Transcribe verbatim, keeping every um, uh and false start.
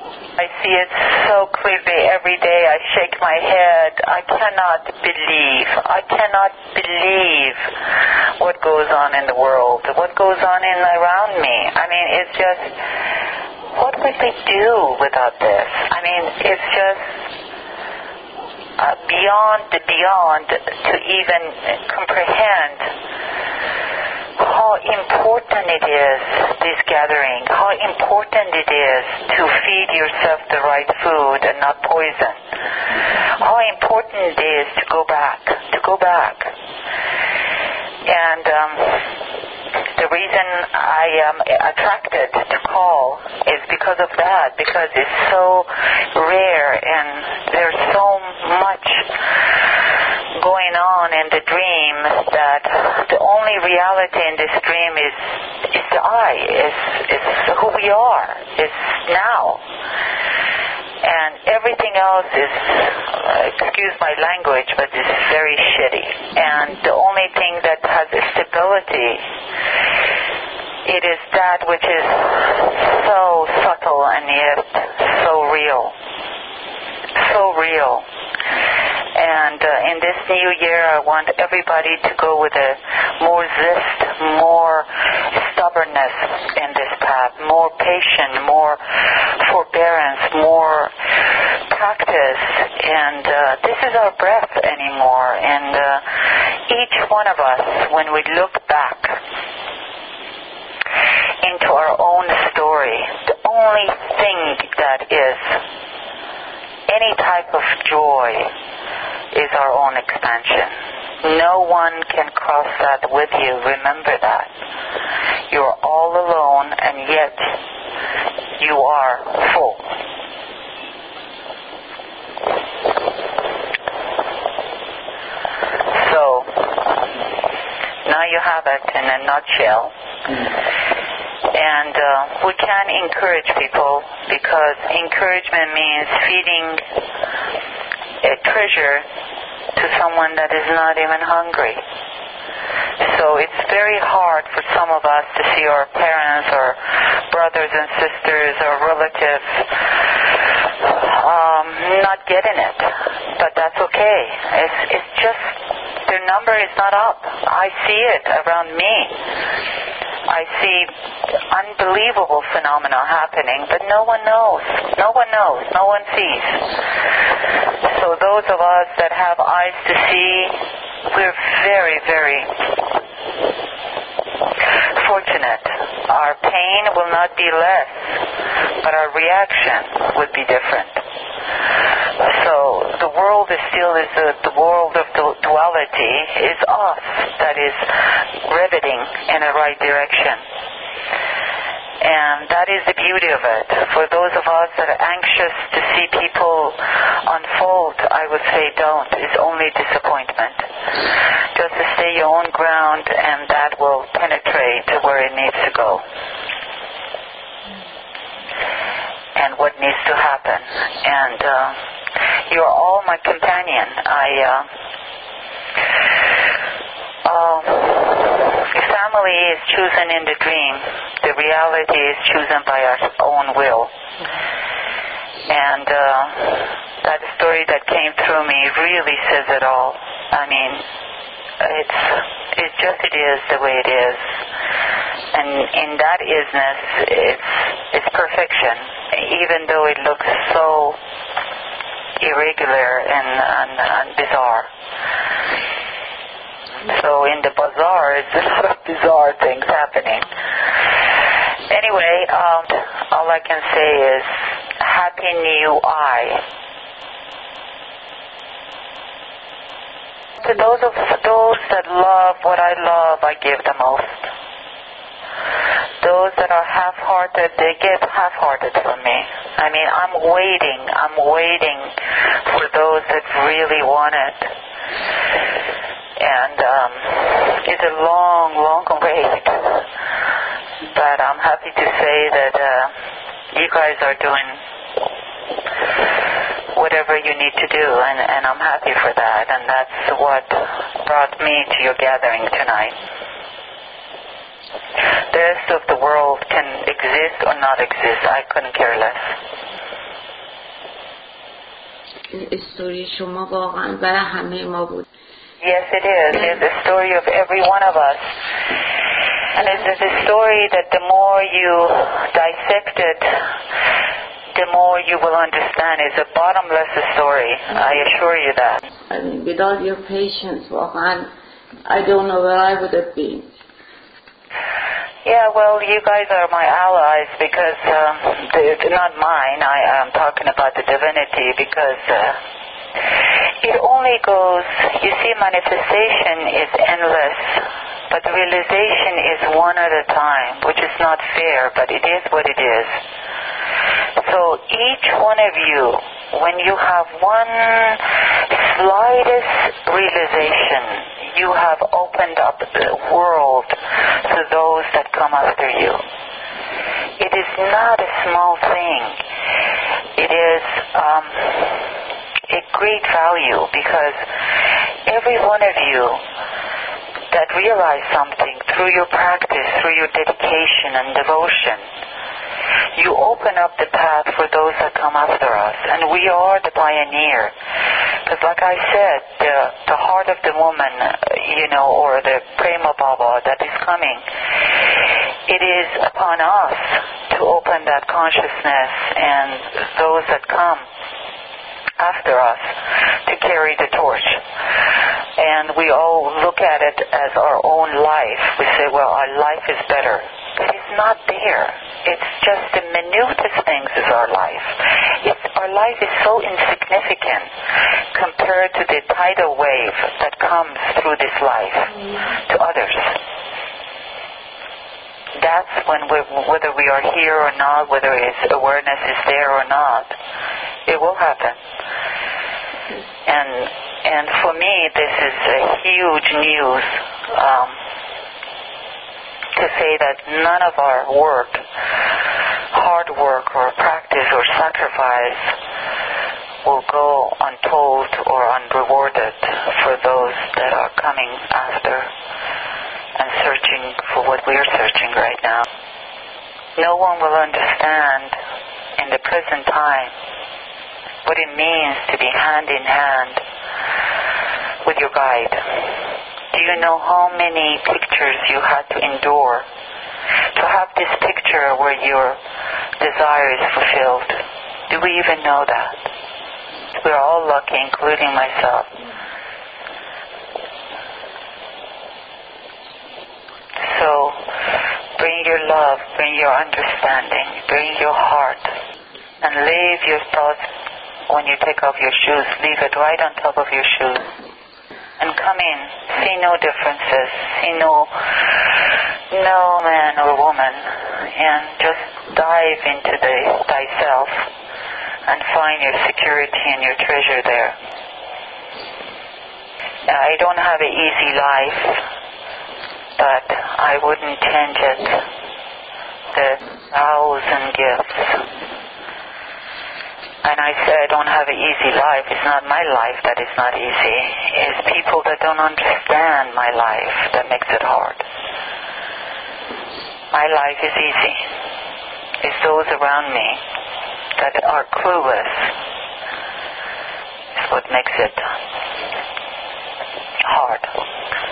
I see it so clearly every day. I shake my head. I cannot believe. I cannot believe what goes on in the world, what goes on in around me. I mean, it's just, what would we do without this? I mean, it's just uh, beyond the beyond to even comprehend how important it is, this gathering, how important it is to feed yourself the right food and not poison, how important it is to go back, to go back. And um, the reason I am attracted to call is because of that, because it's so rare and there's so much going on in the dream that the only reality in this dream is is the I, is is who we are, is now. And everything else is, uh, excuse my language, but it's very shitty. And the only thing that has a stability, it is that which is so subtle and yet so real. So real. And uh, in this new year, I want everybody to go with a more zest, more stubbornness in this path, more patience, more forbearance, more practice. And uh, this is our breath anymore. And uh, each one of us, when we look back into our own story, the only thing that is any type of joy is our own expansion. No one can cross that with you. Remember that. You're all alone, and yet you are full. So, now you have it in a nutshell. And uh, we can encourage people, because encouragement means feeding a treasure to someone that is not even hungry. So it's very hard for some of us to see our parents or brothers and sisters or relatives um, not getting it. But that's okay. It's, it's just their number is not up. I see it around me. I see unbelievable phenomena happening, but no one knows. No one knows. No one sees. So those of us that have eyes to see, we're very, very fortunate. Our pain will not be less, but our reaction would be different. So the world is still is a, the world of du- duality is us that is riveting in the right direction. And that is the beauty of it. For those of us that are anxious to see people unfold, I would say don't. It's only disappointment. Just to stay your own ground, and that will penetrate to where it needs to go. And what needs to happen. And uh, you're all my companion. I, uh, uh, the family is chosen in the dream. The reality is chosen by our own will. And uh, that story that came through me really says it all. I mean, it's it's just it is the way it is. And in that isness, it's it's perfection, even though it looks so irregular and, and, and bizarre. So in the bazaar, it's a lot of bizarre things happening. Anyway, um, all I can say is Happy New I. To those of those that love what I love, I give the most. Those that are half-hearted, they give half-hearted from me. I mean, I'm waiting. I'm waiting for those that really want it. And um, it's a long, long wait. But I'm happy to say that uh, you guys are doing whatever you need to do, and, and I'm happy for that. And that's what brought me to your gathering tonight. The rest of the world can exist or not exist. I couldn't care less. استوری شما واقعا برای همه ما بود. Yes, it is. It's the story of every one of us. And it's a story that the more you dissect it, the more you will understand. It's a bottomless story. I assure you that. I mean, without your patience, واقعا, I don't know where I would have been. Yeah, well, you guys are my allies because um, they're not mine. I am talking about the divinity because uh, it only goes, you see, manifestation is endless, but the realization is one at a time, which is not fair, but it is what it is. So each one of you, when you have one slightest realization, you have opened up the world to those that come after you. It is not a small thing. It is um, a great value because every one of you that realize something through your practice, through your dedication and devotion, you open up the path for those that come after us. And we are the pioneer. Because like I said, the, the heart of the woman, you know, or the Prema Baba that is coming, it is upon us to open that consciousness and those that come after us to carry the torch. And we all look at it as our own life. We say, well, our life is better. But it's not there. It's just the minutest things is our life. It's, our life is so insignificant compared to the tidal wave that comes through this life to others. That's when we, whether we are here or not, whether its awareness is there or not, it will happen. And and for me, this is a huge news um, to say that none of our work, hard work or practice or sacrifice will go untold or unrewarded for those that are coming after and searching for what we are searching right now. No one will understand in the present time what it means to be hand in hand with your guide. Do you know how many pictures you had to endure to have this picture where your desire is fulfilled? Do we even know that? We're all lucky, including myself. So, bring your love, bring your understanding, bring your heart, and leave your thoughts when you take off your shoes. Leave it right on top of your shoes. And come in. See no differences. See no, no man or woman. And just dive into the thyself and find your security and your treasure there. I don't have an easy life, but I wouldn't change it. The thousand gifts. And I say I don't have an easy life. It's not my life that is not easy. It's people that don't understand my life that makes it hard. My life is easy. It's those around me that are clueless. It's what makes it hard.